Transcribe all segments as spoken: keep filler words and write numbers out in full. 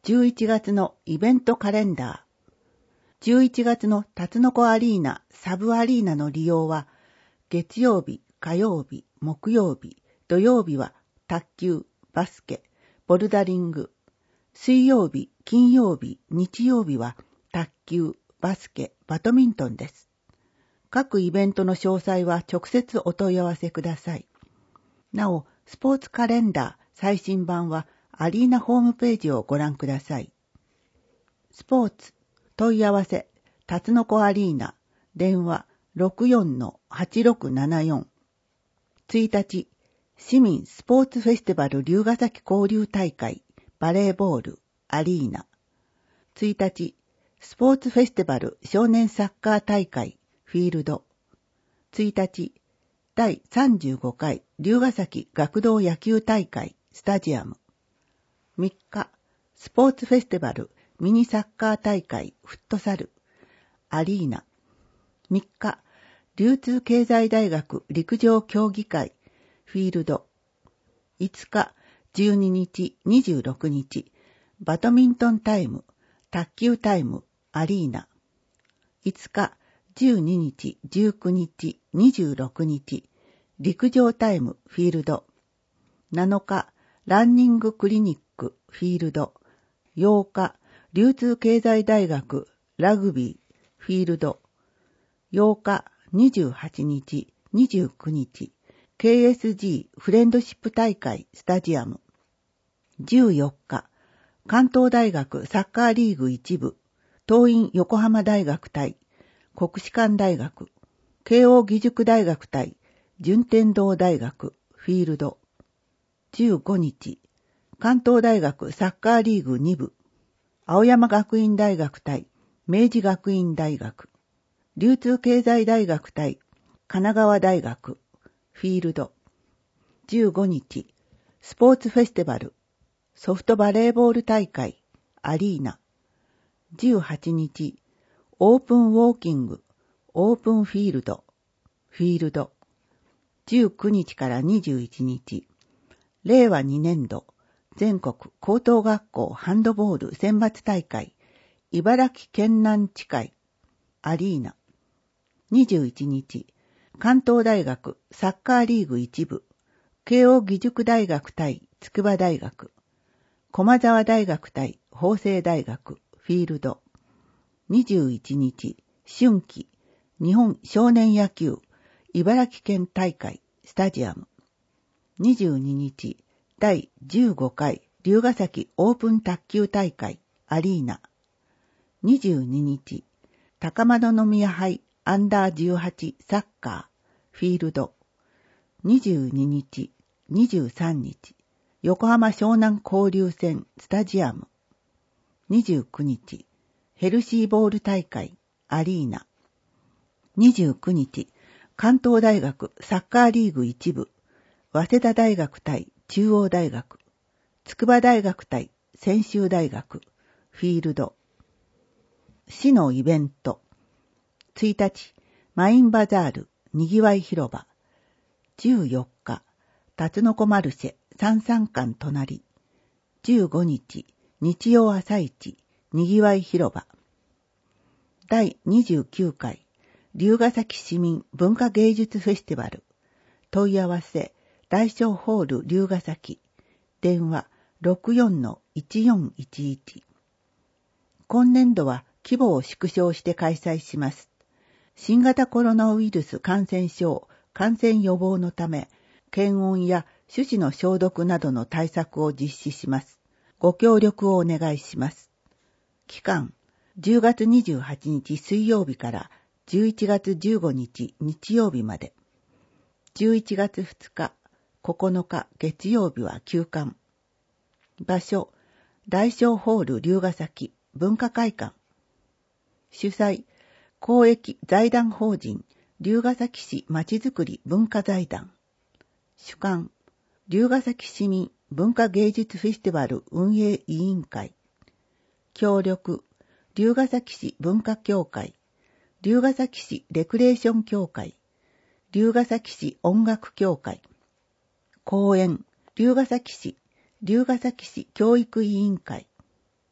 じゅういちがつのイベントカレンダー。じゅういちがつのタツノコアリーナ、サブアリーナの利用は、月曜日、火曜日、木曜日、土曜日は卓球、バスケ、ボルダリング。水曜日、金曜日、日曜日は卓球、バスケ、バドミントンです。各イベントの詳細は直接お問い合わせください。なお、スポーツカレンダー最新版はアリーナホームページをご覧ください。スポーツ、問い合わせ、タツノコアリーナ、電話 ろくよんのはちろくななよん。いちにち、市民スポーツフェスティバル龍ヶ崎交流大会、バレーボール、アリーナ。いちにち、スポーツフェスティバル少年サッカー大会、フィールド。いちにち、だいさんじゅうごかい龍ヶ崎学童野球大会、スタジアム。みっか、スポーツフェスティバルミニサッカー大会、フットサル、アリーナ。みっか、流通経済大学陸上競技会、フィールド。いつか、じゅうににち、にじゅうろくにち、バドミントンタイム、卓球タイム、アリーナ。いつか、じゅうににち、じゅうくにち、にじゅうろくにち、陸上タイム、フィールド。なのか、ランニングクリニック、フィールド。ようか、流通経済大学、ラグビー、フィールド。ようか、にじゅうはちにち、にじゅうくにち、ケーエスジー フレンドシップ大会、スタジアム。じゅうよっか、関東大学サッカーリーグ一部、桐蔭横浜大学対国士舘大学、慶応義塾大学対順天堂大学、フィールド。じゅうごにち、関東大学サッカーリーグに部、青山学院大学対明治学院大学、流通経済大学対神奈川大学、フィールド。じゅうごにち、スポーツフェスティバル、ソフトバレーボール大会、アリーナ。じゅうはちにち、オープンウォーキング、オープンフィールド、フィールド。じゅうくにちからにじゅういちにち、れいわにねんど、全国高等学校ハンドボール選抜大会、茨城県南地会、アリーナ。にじゅういちにち、関東大学サッカーリーグ一部、慶応義塾大学対筑波大学、駒沢大学対法政大学、フィールド。にじゅういちにち、春季、日本少年野球、茨城県大会、スタジアム。にじゅうににち、だいじゅうごかい龍ヶ崎オープン卓球大会、アリーナ。にじゅうににち、高円宮杯アンダーじゅうはちサッカー、フィールド。にじゅうににち、にじゅうさんにち、横浜湘南交流戦スタジアム。にじゅうくにち、ヘルシーボール大会、アリーナ。にじゅうくにち、関東大学サッカーリーグ一部、早稲田大学対中央大学、筑波大学対専修大学、フィールド。市のイベント。いちにち、マインバザール、にぎわい広場。じゅうよっか、タツノコマルシェ、三三館隣。じゅうごにち、日曜朝市、にぎわい広場。だいにじゅうきゅうかい、龍ヶ崎市民文化芸術フェスティバル。問い合わせ、大正ホール龍ヶ崎。電話 ろくよんのいちよんいちいち。今年度は規模を縮小して開催します。新型コロナウイルス感染症感染予防のため、検温や手指の消毒などの対策を実施します。ご協力をお願いします。期間、じゅうがつにじゅうはちにち水曜日からじゅういちがつじゅうごにち日曜日まで。じゅういちがつふつか、ここのか月曜日は休館。場所、大正ホール龍ヶ崎文化会館。主催、公益財団法人龍ヶ崎市まちづくり文化財団。主管、龍ヶ崎市民文化芸術フェスティバル運営委員会。協力、龍ヶ崎市文化協会、龍ヶ崎市レクレーション協会、龍ヶ崎市音楽協会。講演、龍ヶ崎市、龍ヶ崎市教育委員会。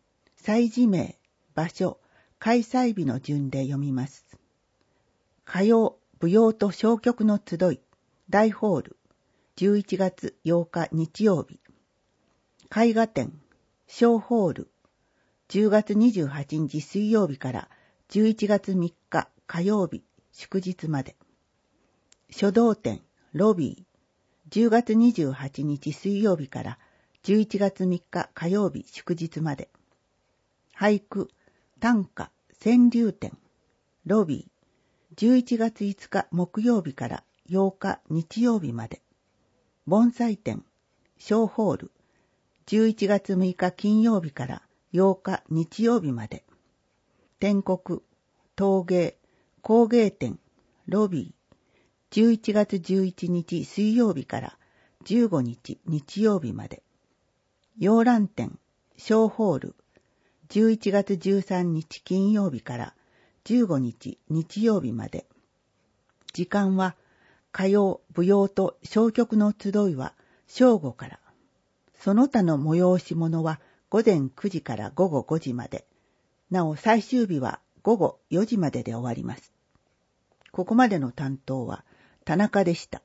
祭事名、場所、開催日の順で読みます。歌謡、舞踊と箫曲の集い、大ホール、じゅういちがつようか日曜日。絵画展、小ホール、じゅうがつにじゅうはちにち水曜日からじゅういちがつみっか火曜日、祝日まで。書道展、ロビー、じゅうがつにじゅうはちにち水曜日からじゅういちがつみっか火曜日、祝日まで。俳句、短歌、川柳展、ロビー、じゅういちがついつか木曜日からようか日曜日まで。盆栽展、小ホール、じゅういちがつむいか金曜日からようか日曜日まで。篆刻、陶芸、工芸展、ロビー、じゅういちがつじゅういちにち水曜日からじゅうごにち日曜日まで。洋蘭展、小ホール、じゅういちがつじゅうさんにち金曜日からじゅうごにち日曜日まで。時間は、歌謡、舞踊と箫曲の集いは正午から。その他の催し物はごぜんくじからごごごじまで。なお最終日はごごよじまでで終わります。ここまでの担当は田中でした。